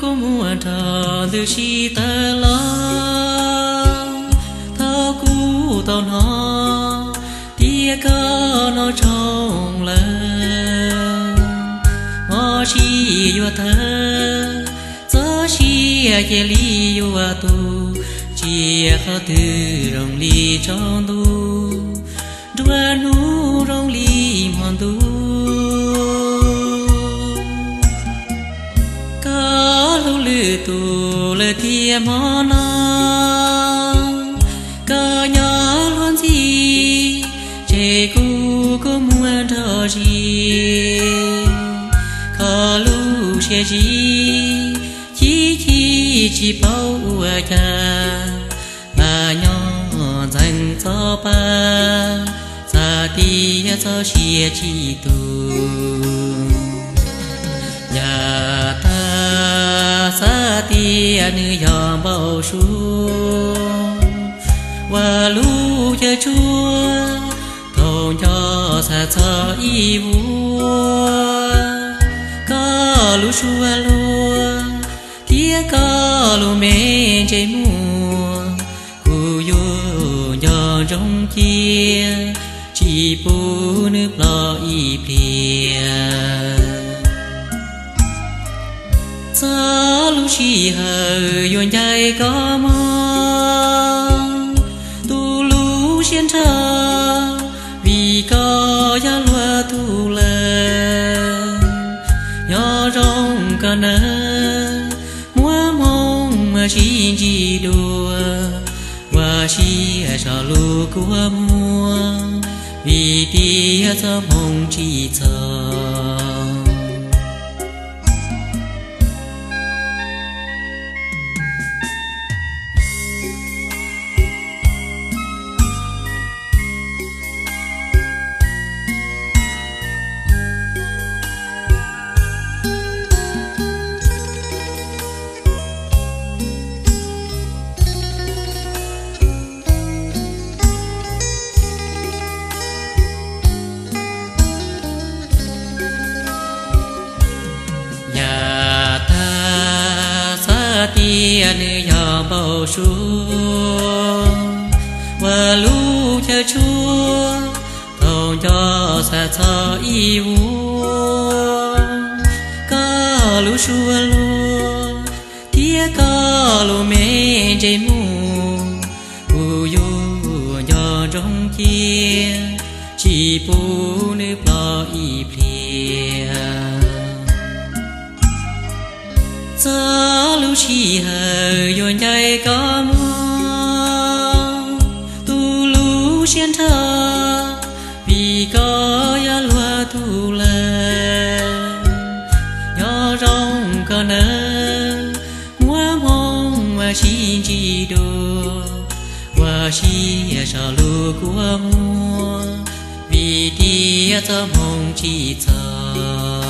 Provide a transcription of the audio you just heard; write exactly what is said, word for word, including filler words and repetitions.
có muốn thở từ chi ta lo thao cú tao nó tia có nó trong lời ngõ chi yêu thơ gió chi chia ly yêu tu chia khó từ rong ly trong tu đua nu rong ly mòn tu có lưu lư tu lư tia mòn có nhỏ luôn gì chế cu có muốn thở gì có lưu xe gì chỉ chỉ chỉ bao ua cha bà nhỏ dành cho ba sa tia cho xe chỉ tu nhà ta sa tia nữ dòm bao xuống và lu cho chúa thôn cho sa cho y vua có lu xua luôn tia có lu mê chơi mùa cu yo nhỏ trong chia chỉ bu nước lo y bia gió lu chi hờ yon dài có mong tu lu xiên thơ vì có giá lúa tu lệ nhỏ rong cả nơ múa mong mà chi chi đùa và chi sao lu của mua vì tia cho mong chi chờ tia nữ dòm bao xuống và lu cho chúa thầu cho sa cho y vua có lu xua lu tia có lu mê chơi mù u yu nhỏ trong chia chỉ bu nữ lo y plia gió lưu chi hờ yon dài có mong tu lưu xiên thơ vì có giá lúa tu lệ nhỏ rong có nơ múa mong mà chi chi đùa và chi sao lưu của mua vì tia cho mong chi chờ